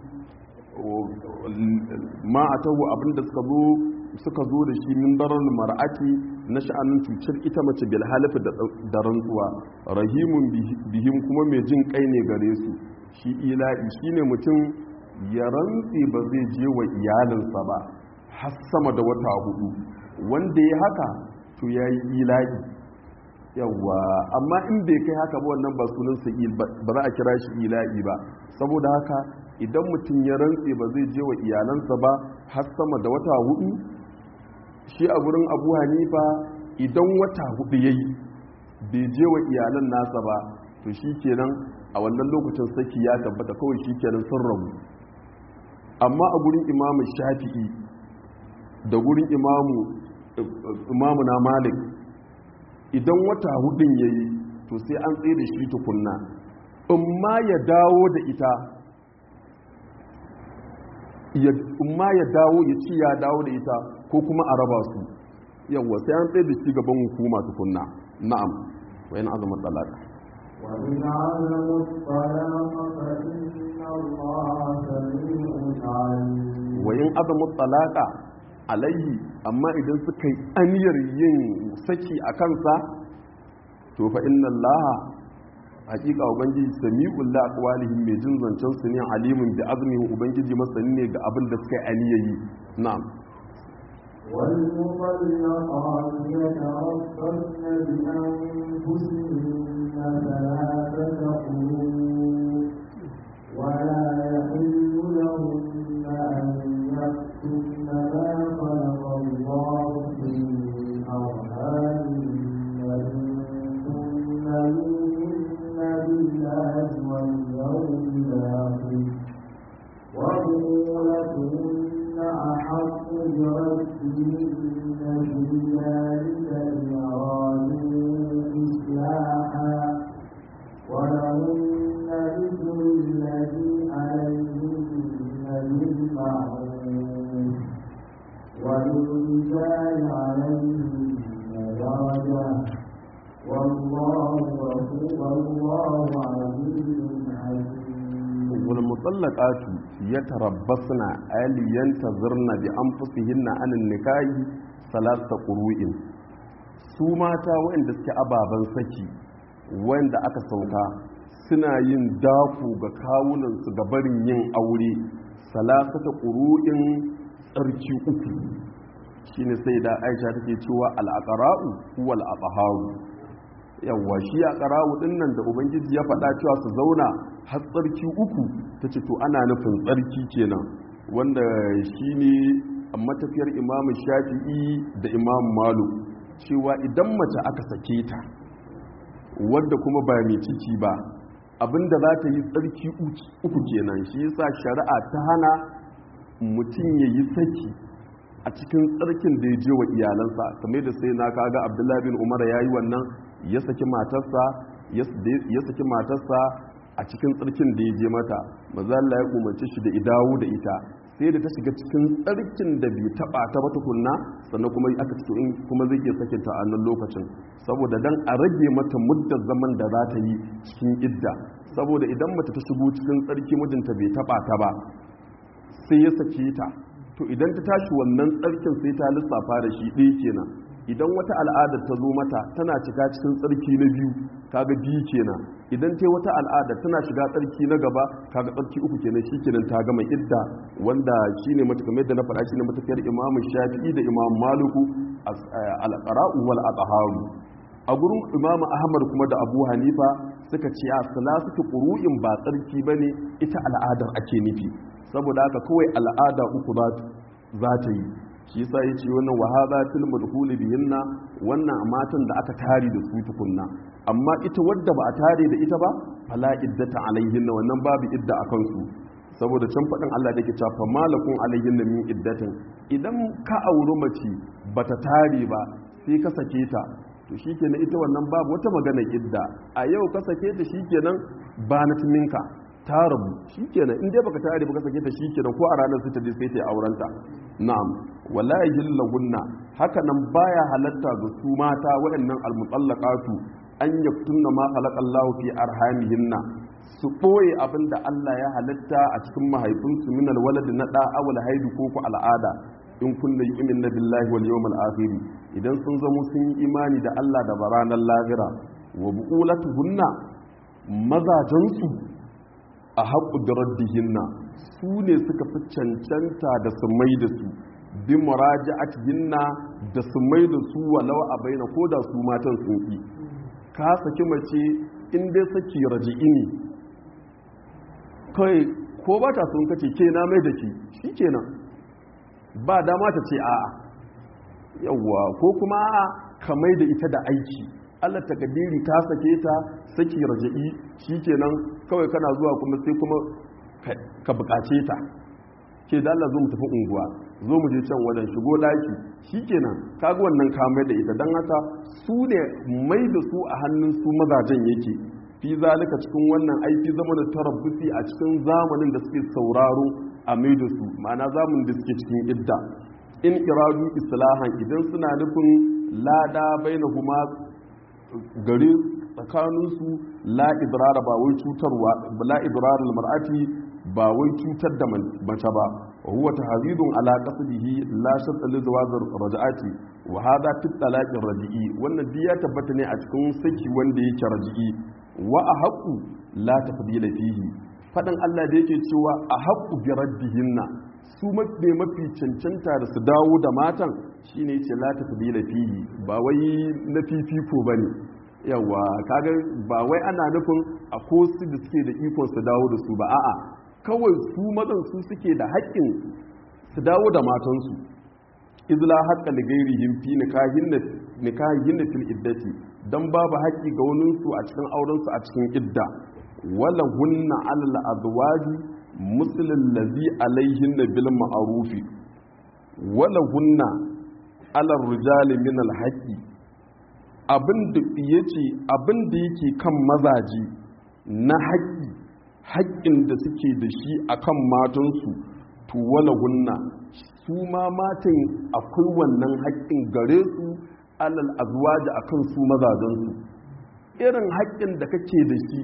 ma atahu abinda suka zo suka zo da shi min darar mar'ati na sha'anin cutar ita mace bil halifa da rantsuwa rahimun bihim kuma mai jin kai ne gare su shi ila'i shine mutum ya rantsi ba zai je wa iyalinsa ba har sama da wata hudu wanda ya haka to ya yi ila'i yawa amma in bai kai haka ba wannan ba sunansa ba za a kira shi ila'i ba saboda haka idan mutum ya rantse ba zai je wa iyalansa ba har sama da wata hudu shi a gurin abu hanifa idan wata hudu ya yi bai je wa iyalan nasa ba to shi kenan a wannan lokacin saki ya tabbata kawai shi kenan sun rabu amma a gurin imamu shafi'i da gurin imamu imamu na malik idan wata hudun ya yi to sai an tsaye da shi tukunna umma ya dawo da ita umma ya dawo ya ci ya dawo da ita ko kuma a raba su yawwa sai an tsaye da shi gaban hukuma tukunna na'am wa yana azumin talaka وإن عزموا الطلاق فإن الله سميع عليم. وإن عزموا الطلاق alaihi amma idan suka yi aniyar yin saki a kansa to fa inna allaha hakika ubangiji sami'ul la aqwalihim mai jin zancen su ne alimun bi azmihi ubangiji masani ne ga abin da suka yi aniyayi na'am wal mutallaqat yatarabbasn bi anfusihinna thalathata qurun wa la yahillu lahunna an yaktumna ma khalaqa Allahu fi arhamihinna in kunna yu'minna billahi wal yawmil akhir وَبُعُولَتُهُنَّ أَحَقُّ بِرَدِّهِنَّ فِي ذَلِكَ إِنْ أَرَادُوا إِصْلَاحًا وَلَهُنَّ مِثْلُ الَّذِي عَلَيْهِنَّ بِالْمَعْرُوفِ وَلِلرِّجَالِ عَلَيْهِنَّ دَرَجَةٌ وَاللَّهُ وَاللَّهُ عَزِيزٌ حَكِيمٌ والمطلقات يتربصن أن ينتظرن بأنفسهن عن النكاح ثلاثة قروء su mata waɗanda suke ababen saki wanda aka sauka suna yin daku ga kawunansu ga barin yin aure salasata ƙuru'in tsarki uku shine sai da Aisha take cewa al-aqra'u huwa al-atharu yawwa shi aqra'u dinnan da ubangiji ya faɗa cewa su zauna har tsarki uku ta ce to ana nufin tsarki kenan wanda shi ne a matafiyar imamu shafi'i da imamu malu cewa idan mace aka sake ta wadda kuma ba mai ciki ba abinda za ta yi tsarki uku kenan shi yasa shari'a ta hana mutum ya yi saki a cikin tsarkin da ya je wa iyalansa kamar da sai na kaga abdullahi bin umar ya yi wannan ya saki matarsa ya saki matarsa a cikin tsarkin da ya je mata mazalla ya umarci shi da idawo da ita sai da ta shiga cikin tsarkin da bai taba ta ba tukunna sannan kuma aka fito in kuma zai iya sakin ta a nan lokacin saboda dan a rage mata muddar zaman da za ta yi cikin idda saboda idan mace ta shigo cikin tsarki mijinta bai taba ta ba sai ya sake ta to idan ta tashi wannan tsarkin sai ta lissafa da shi ɗaya kenan idan wata al'adar ta zo mata tana shiga cikin tsarki na biyu kaga biyu kenan idan ta wata al'adar tana shiga tsarki na gaba kaga tsarki uku kenan shikenan ta gama idda wanda shine matakamai da na faɗa shine matakiyar Imam Shafi'i da Imam Maliku al-qara'u wal aqharu a gurin Imam Ahmad kuma da Abu Hanifa suka ce a salasatu qur'in ba tsarki bane ita al'adar ake nufi saboda haka kawai al'ada uku za ta yi shi yasa yace wannan wahada fil madkhul bihinna wannan matan da aka tare da su tukunna amma ita wadda ba a tare da ita ba fala iddata alaihinna wannan babu idda akan su saboda can fadin Allah da yake cewa fa malakun alaihinna min iddatin idan ka auri mace bata tare ba sai ka sake ta to shikenan ita wannan babu wata magana idda a yau ka sake ta shikenan ba na timinka ta rabu shikenan in dai baka tare baka sake ta shikenan ko a ranar sai ta je sai ta aurenta na'am wala yahillahunna haka nan baya halatta ga su mata waɗannan almutallaqatu an yaktunna ma khalaqallahu fi arhamihinna su boye abinda Allah ya halatta a cikin mahaifinsu min alwalad na da awal haidu ko ku al'ada in kunna yu'minu billahi wal yawmil akhir idan sun zamo sun yi imani da Allah da baranan lahira wa bu'ulatuhunna mazajansu a haƙu da raddihinna su ne suka fi cancanta da su mai da su bi muraja'atihinna da su mai da su walau a baina ko da su matan sun ki ka saki mace in dai saki raji'i ne kai ko ba ta sun kace ke na mai da ki shikenan ba dama ta ce a'a yawwa ko kuma ka mai da ita da aiki Allah takadiri ta sake ta saki raja'i shikenan kawai kana zuwa kuma sai kuma ka bukace ta ke da Allah zo mu tafi unguwa zo mu je can wajen shigo daki shikenan kaga wannan ka mai da ita dan haka su ne mai da su a hannun su mazajen yake fi zalika cikin wannan aiki zamanin tarabbusi a cikin zamanin da suke sauraro a mai da su ma'ana zamanin da suke cikin idda in iradu islahan idan suna nufin lada bainahuma gari tsakaninsu la idrara ba wai cutarwa la idrara almar'ati ba wai cutar da mace ba wa huwa tahzidun ala qasdihi la shart li zawaz raj'ati wa hada fi talaq raj'i wannan biya tabbata ne a cikin saki wanda yake raj'i wa ahqqu la tafdila fihi fadan Allah da yake cewa ahqqu bi raddihinna su mafi mafi cancanta da su dawo da matan shine yace la tafdila fihi ba wai na fifiko bane yawa kaga ba wai ana nufin a ko su da suke da ikon su dawo da su ba a'a kawai su mazan su suke da haƙƙin su dawo da matansu izla haqqa li ghairihim fi nikahin nikahin fil iddati dan babu haƙƙi ga wani su a cikin auren su a cikin idda wala hunna alal azwaji muslil ladhi alaihinna bil ma'ruf wala hunna alal rijali min al haqqi abinda yace abinda yake kan mazaji na haƙƙi haƙƙin da suke da shi akan matansu to wala hunna su ma matan akwai wannan haƙƙin gare su alal azwaji akan su mazajensu irin haƙƙin da kake da shi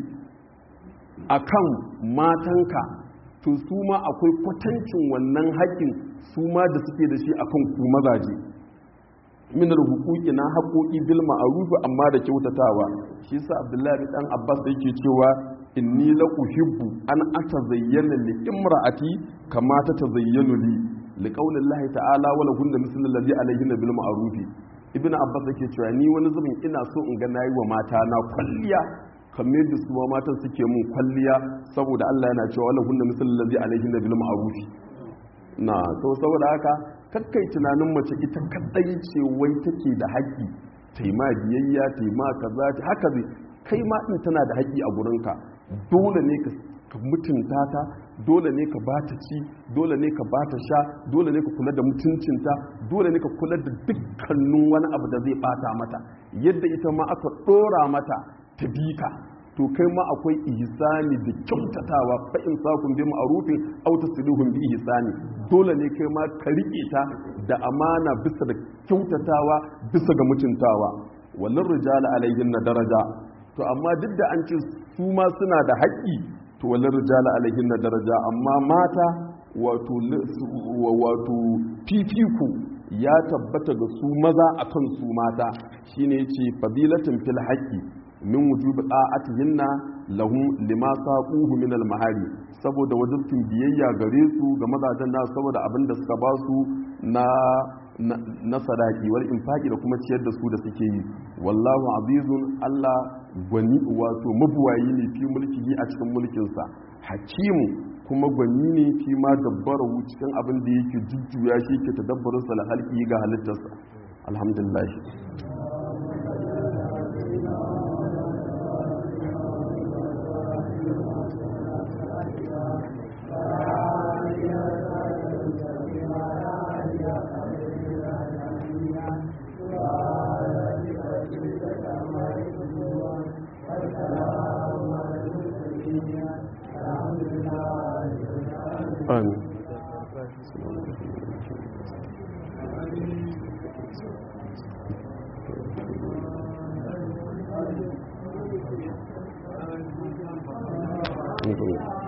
akan matanka to su ma akwai kwatancin wannan haƙƙin su ma da suke da shi akan ku mazaje minar hukuki na haƙoƙi bil ma'ruf amma da kyautatawa shi yasa Abdullahi dan Abbas yake cewa inni la uhibbu an atazayyana li imra'ati kama ta tazayyanu li li qaulillahi ta'ala wa lahunna mislu alladhi alayhinna bil ma'ruf ibnu Abbas yake cewa ni wani zubin ina so in ga nayi wa mata na kwalliya kamar yadda su ma matan suke mun kwalliya saboda Allah yana cewa wa lahunna mislu alladhi alayhinna bil ma'ruf na so saboda haka kakkai tunanin mace ita kadai ce wai take da haƙƙi taima biyayya taima kaza haka zai kai ma din tana da haƙƙi a gurinka dole ne ka mutunta ta dole ne ka bata ci dole ne ka bata sha dole ne ka kula da mutuncinta dole ne ka kula da dukkanin wani abu da zai bata mata yadda ita ma aka dora mata ta bika to kai ma akwai ihsani da kyautatawa fa in sakum bi ma'rufin aw tasluhum bi ihsani dole ne kai ma ka rike ta da amana bisa da kyautatawa bisa ga mutuntawa wallan rijala alaihin na daraja to amma duk da an ce su ma suna da haƙƙi to wallan rijala alaihin na daraja amma mata wato wato fifiku ya tabbata ga su maza akan su mata shine yace fadilatun fil haqqi min wujubi da'atihinna lahum lima saquhu min al mahari saboda wajibin biyayya gare su ga mazajen na saboda abin da suka ba su na na sadaki wal infaqi da kuma ciyar da su da suke yi wallahu azizun Allah gwani wato mabuwayi ne fi mulkihi a cikin mulkin sa hakimu kuma gwani ne fi ma dabbara cikin abin da yake jujjuya shi ke tadabbarin sa halki ga halittarsa alhamdulillah Amin.